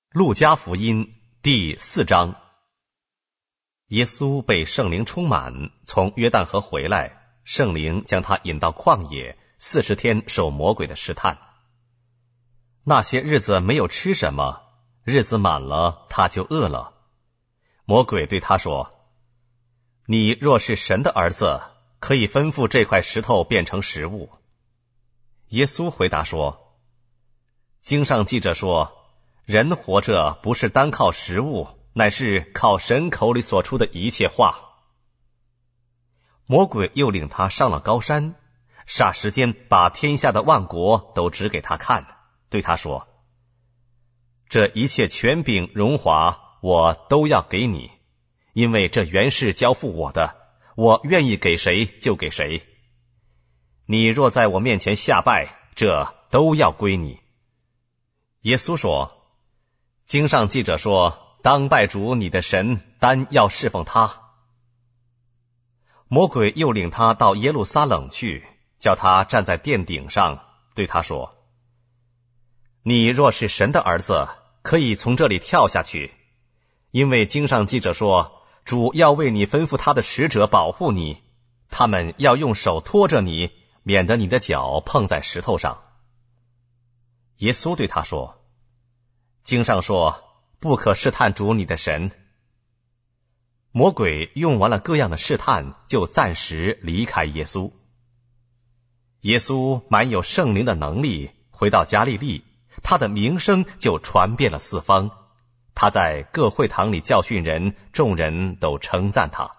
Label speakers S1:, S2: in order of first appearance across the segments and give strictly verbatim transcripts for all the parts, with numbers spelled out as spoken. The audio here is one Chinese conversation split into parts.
S1: 路加福音第四章。耶稣被圣灵充满，从约旦河回来，圣灵将他引到旷野，四十天受魔鬼的试探。那些日子没有吃什么，日子满了，他就饿了。魔鬼对他说：你若是神的儿子，可以吩咐这块石头变成食物。耶稣回答说：经上记着说，人活着不是单靠食物，乃是靠神口里所出的一切话。魔鬼又领他上了高山，霎时间把天下的万国都指给他看，对他说：这一切权柄荣华我都要给你，因为这原是交付我的，我愿意给谁就给谁。你若在我面前下拜，这都要归你。耶稣说：经上记着说，当拜主你的神，单要侍奉他。魔鬼又领他到耶路撒冷去，叫他站在殿顶上，对他说：你若是神的儿子，可以从这里跳下去，因为经上记着说，主要为你吩咐他的使者保护你，他们要用手托着你，免得你的脚碰在石头上。耶稣对他说：经上说，不可试探主你的神。魔鬼用完了各样的试探，就暂时离开耶稣。耶稣满有圣灵的能力，回到加利利，他的名声就传遍了四方。他在各会堂里教训人，众人都称赞他。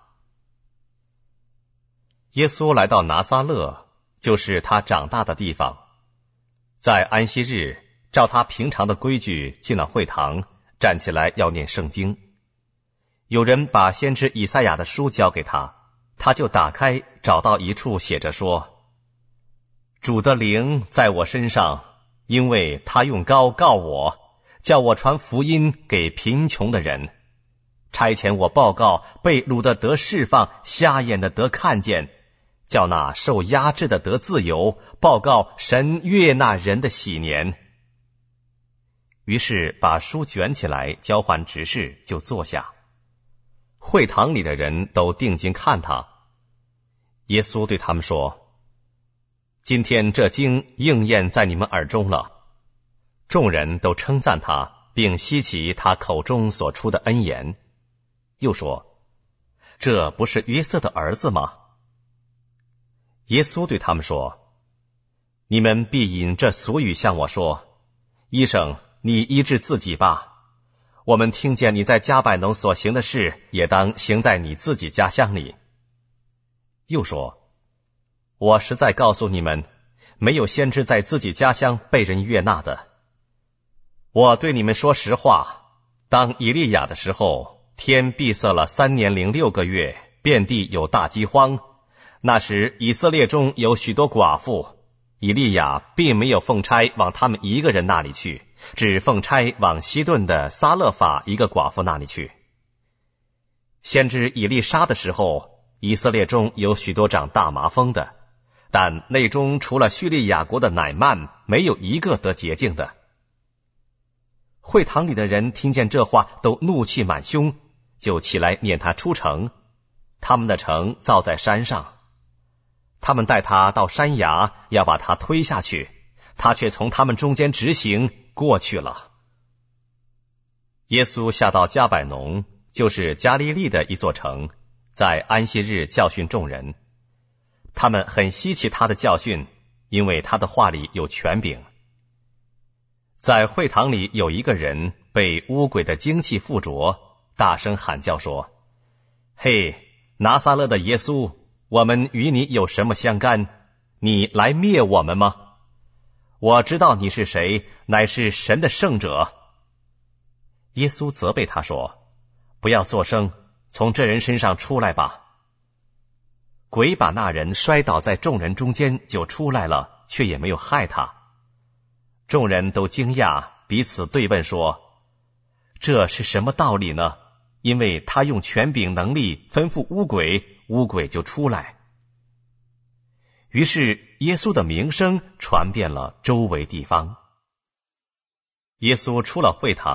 S1: 耶稣来到拿撒勒，就是他长大的地方。在安息日，照他平常的规矩进了会堂，站起来要念圣经。有人把先知以赛亚的书交给他，他就打开，找到一处写着说：主的灵在我身上，因为他用膏膏我，叫我传福音给贫穷的人，差遣我报告被掳的得释放，瞎眼的得看见，叫那受压制的得自由，报告神悦纳人的喜年。于是把书卷起来，交换执事，就坐下。会堂里的人都定睛看他。耶稣对他们说：今天这经应验在你们耳中了。众人都称赞他，并稀奇他口中所出的恩言。又说：这不是约瑟的儿子吗？耶稣对他们说：你们必引这俗语向我说：医生，你医治自己吧。我们听见你在迦百农所行的事，也当行在你自己家乡里。又说：我实在告诉你们，没有先知在自己家乡被人悦纳的。我对你们说实话，当以利亚的时候，天闭塞了三年零六个月，遍地有大饥荒。那时以色列中有许多寡妇，以利亚并没有奉差往他们一个人那里去，只奉差往西顿的撒勒法一个寡妇那里去。先知以利沙的时候，以色列中有许多长大麻风的，但内中除了叙利亚国的乃曼，没有一个得洁净的。会堂里的人听见这话，都怒气满胸，就起来撵他出城。他们的城造在山上，他们带他到山崖，要把他推下去，他却从他们中间直行过去了。耶稣下到迦百农，就是加利利的一座城，在安息日教训众人。他们很稀奇他的教训，因为他的话里有权柄。在会堂里有一个人被污鬼的精气附着，大声喊叫说：嘿，拿撒勒的耶稣，我们与你有什么相干？你来灭我们吗？我知道你是谁，乃是神的圣者。耶稣责备他说：不要作声，从这人身上出来吧。鬼把那人摔倒在众人中间，就出来了，却也没有害他。众人都惊讶，彼此对问说：这是什么道理呢？因为他用权柄能力吩咐污鬼，污鬼就出来。于是耶稣的名声传遍了周围地方。耶稣出了会堂，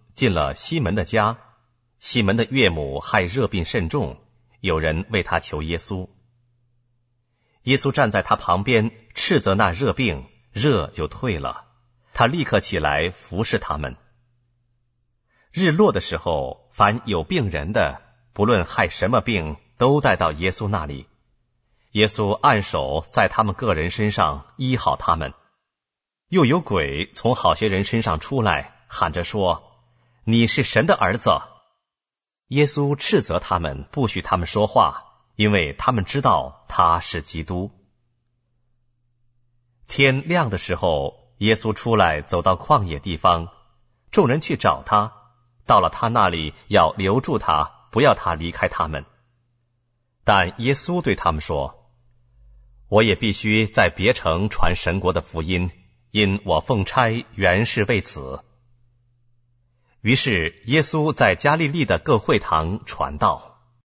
S1: 进了西门的家，西门的岳母害热病甚重，有人为他求耶稣。耶稣站在他旁边，斥责那热病，热就退了，他立刻起来服侍他们。日落的时候，凡有病人的，不论害什么病，都带到耶稣那里。耶稣按手在他们个人身上，医好他们。又有鬼从好些人身上出来，喊着说：你是神的儿子。耶稣斥责他们，不许他们说话，因为他们知道他是基督。天亮的时候，耶稣出来走到旷野地方，众人去找他，到了他那里，要留住他，不要他离开他们。但耶稣对他们说：我也必须在别城传神国的福音，因我奉差原是为此。于是耶稣在加利利的各会堂传道。